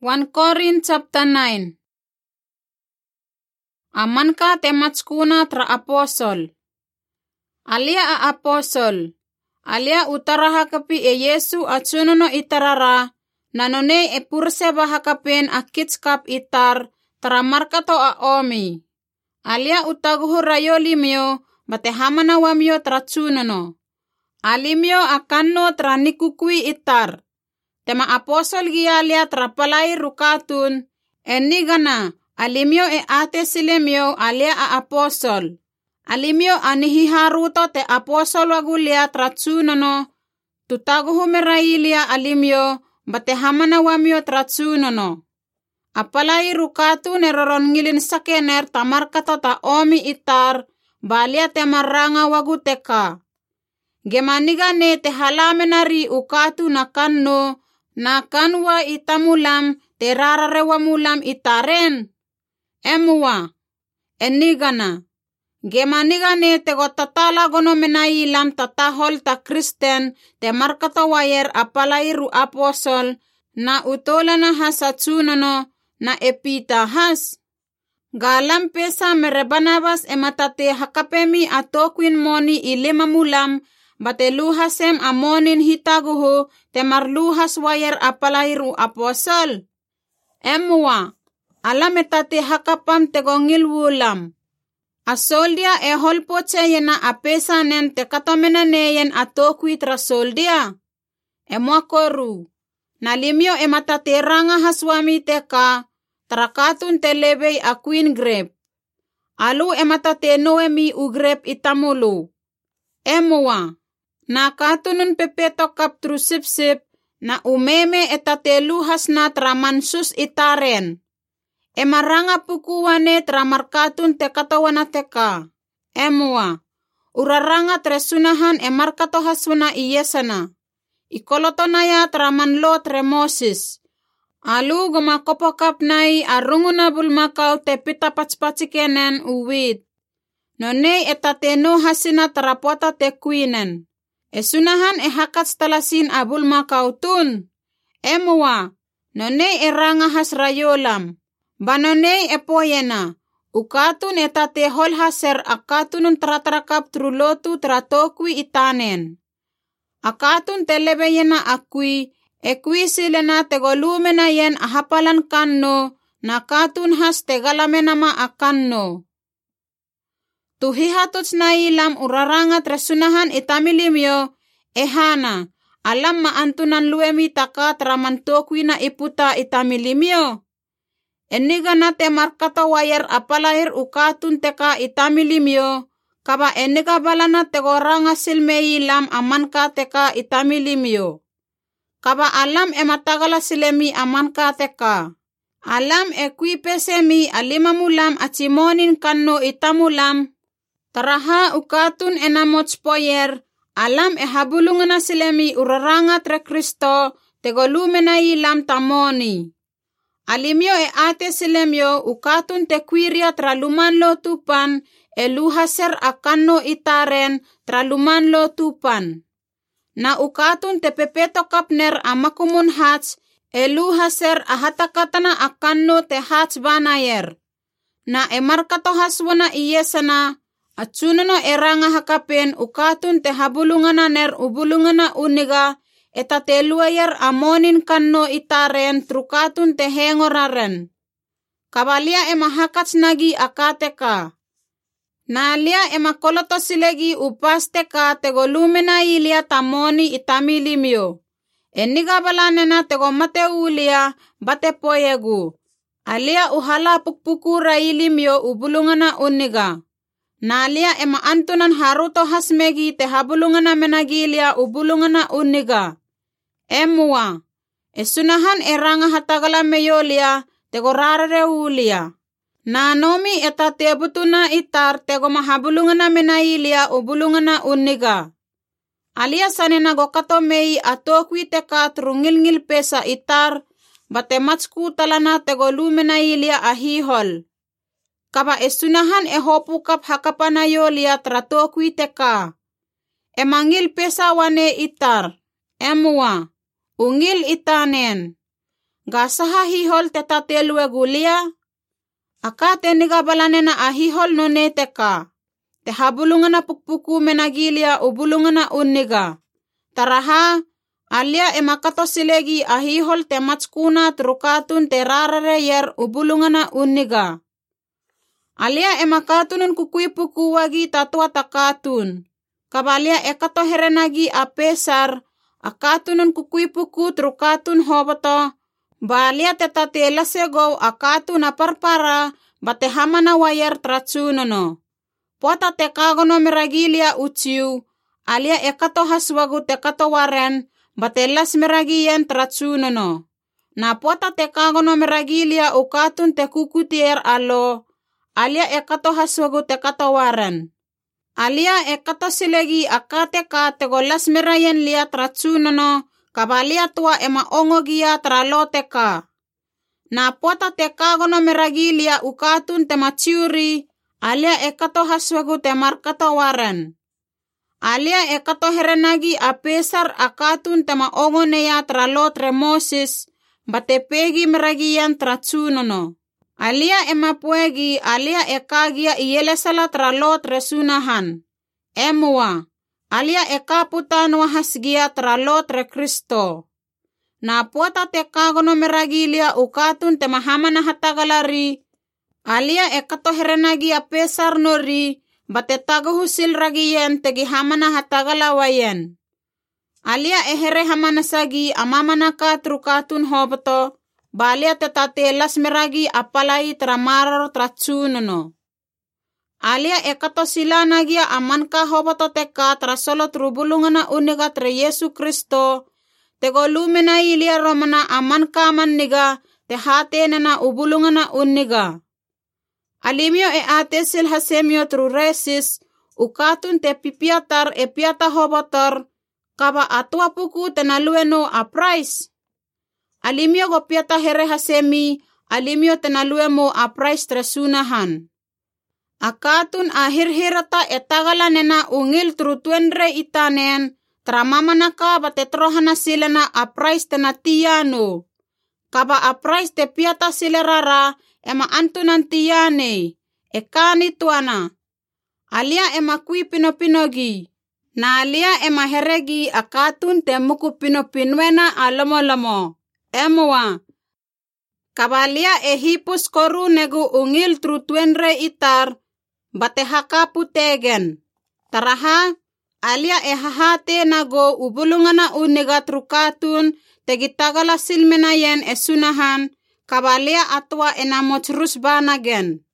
1 Korin chapter 9. Amanka tematskuna tra aposol. Alia a aposol. Alia utaraha kapi e Yesu atsunono itarara. Nanone e purse bahakapen akitskap itar tra markato a omi. Alia utaguhu rayoli mio bate hamana wamio tra tsunono. Alimio akanno tra nikukui itar. Tema aposol gialia trapalai rukatun, enigana, alimio e ate silemio alia a aposol. Alimio anihi haruto te aposol wagulia tratsunono, tutaguhu merailia alimio, bate hamana wamio tratsunono. Apalai rukatun eroron ngilin sakener tamarkato ta omi itar, balia te maranga wagu teka. Gemanigane te halamenari ukatu nakanno, na kanwa itamulam te rararewa mulam itaren. Emua, enigana. Gemanigane te gotatala gono menai lam tatahol ta Kristen te markata wayer apalairu aposol na utolana hasatsunono na epita has. Galam pesa merebanabas ematate hakapemi atokwin moni ilima mulam bate luhasem amonin hitaguhu te marluhas wayer apalairu aposol. Emua, alametate hakapam te gongil wulam. Asoldia e holpoche yena apesa nen te katomena neyen atokwi tra soldia. Emua koru, nalimio ematate ranga haswami teka, trakatun te lebei akuin grep. Alu ematate noemi ugrep itamulu. Emua, na katunun pepeto kap trusip-sip na umeme etateluhas na tramansus itaren. Emaranga pukuwane tramarkatun te katawana teka. Emua, uraranga tresunahan emarkato hasuna iyesana. Ikolotonaya tramanlo tremosis. Alu gomakopokap nai arunguna bulmakau te pitapatspatsikenen uwid. Nonei etateno hasina terapota te kuinen. Esunahan hakats talasin abul makautun. Emua, nonei eranga has rayolam. Banonei epoyena. Ukatun etate hol haser akatunun tratrakap trulotu tratokwi itanen. Akatun telebeyena akwi, ekwi silena tegolumena yen ahapalan kanno, nakatun has tegalamenama akanno. Tuhihatuts na ilam uraranga tresunahan itamilimyo, ehana, alam maantunan luemi taka tramantokwi na iputa itamilimyo. Eniga na te markata wayer apalahir ukatun teka itamilimyo, kaba eniga balana tegoranga silmei ilam amanka teka itamilimyo. Kaba alam ematagala silemi amanka teka. Alam ekwi pesemi alimamulam atimonin kanno itamulam, taraha ukatun enamots poyer, alam habulungan na silemi uraranga tre Kristo, tegolumena ilam tamoni. Alimyo ate silemyo ukatun te kwiria traluman lo tupan, luhaser akanno itaren traluman lo tupan. Na ukatun te pepeto kapner amakumun hats, luhaser ahatakatana akanno te hats banayer. Na emarkato haswana iyesana, atsunono eranga hakapen ukatun te habulungana ner ubulungana uniga, etateluayer amonin kanno itaren trukatun te hengoraren. Kabalia emahakats nagi akateka. Nalia emakoloto silegi upasteka tegolumena ilia tamoni itamilimyo. Eniga balanena tegomate ulia bate poyegu. Alia uhala pukpukura ilimyo ubulungana uniga. Nalia ema antunan haruto hasmegi te habulungana menagilia ubulungana uniga. Emua, esunahan eranga hatagala meyolia tegorarare ulia. Nanomi etatebutuna itar tego mahabulungana menailia ubulungana uniga. Alia sanena gokato mei atokwi teka trungilngil pesa itar bate matsku talana tego lumenailia ahihol. Kaba esunahan hopukap hakapana yolia tratokwi teka. Emangil pesa wane itar. Emua, ungil itanen. Gasaha hihol teta telue gulia. Aka teniga balanena ahihol none teka. Te habulungana pukpuku menagilia ubulungana uniga. Taraha, alia emakato silegi ahihol te matskuna trukatun te rarare yer ubulungana uniga. Alia emakatunun kukuipuku wagi tatua takatun. Kabalia ekato herenagi apesar, akatunun kukuipuku trukatun hoboto. Balia teta telasego akatun aparpara, bate hamana wayar tratsunono. Pota te kagono meragilia uciu, alia ekato haswagu te kato waren, bate las meragian tratsunono. Na pota te kagono meragilia ukatun te kukutier alo, alia ekato haswagu te kato waren. Alia ekato silegi akate ka te golas merayen lia tratsunono, kabalia tua ema ongogia tralote ka. Na pota te kagono meragilia ukatun te maciuri, alia ekato haswagu te markato waren. Alia ekato herenagi apesar akatun te maongoneya tralotre Moses, bate pegi meragian tratsunono. Alia emapuegi alia ekagia iyelesala tralotre sunahan. Emua, alia ekaputan wahasgia tralotre Kristo. Na pota te kagono meragilia ukatun te mahamana hatagalari, alia ekato herenagi apesar nori, bate taguhusil ragiyen tegi hamana hatagalawayen. Alia ehere hamana sagi amamana ka trukatun hoboto, balia tetate las meragi apalai tramaror tratsunono. Alia ekato silanagia amanka hoboto teka trasolo trubulungana uniga tre Yesu Kristo, tego lumena ilia romana amanka maniga te hatenena ubulungana uniga. Alimio atesil hasemio truresis, ukatun te pipiatar piata hobotor, kaba atua puku tenalueno aprais. Alimio go piata here hasemi, alimio tenaluemo aprais tresunahan. Akatun ahirhirata etagalanena ungil trutuenre itanen, tramamanaka batetrohana silena aprais tenatiano. Kaba aprais te piata silerara, ema antunan tiyane, ekani tuana. Alia ema kui pinopinogi, na alia ema heregi akatun te muku pinopinwena alomo-lomo. Emua, kabalia ehipus koru negu ungil trutuenre itar, bate hakapu tegen. Taraha, alia ehahate nago ubulungana uniga trukatun, tegitagala silmenayen esunahan, kabalia atwa enamoch rusbanagen.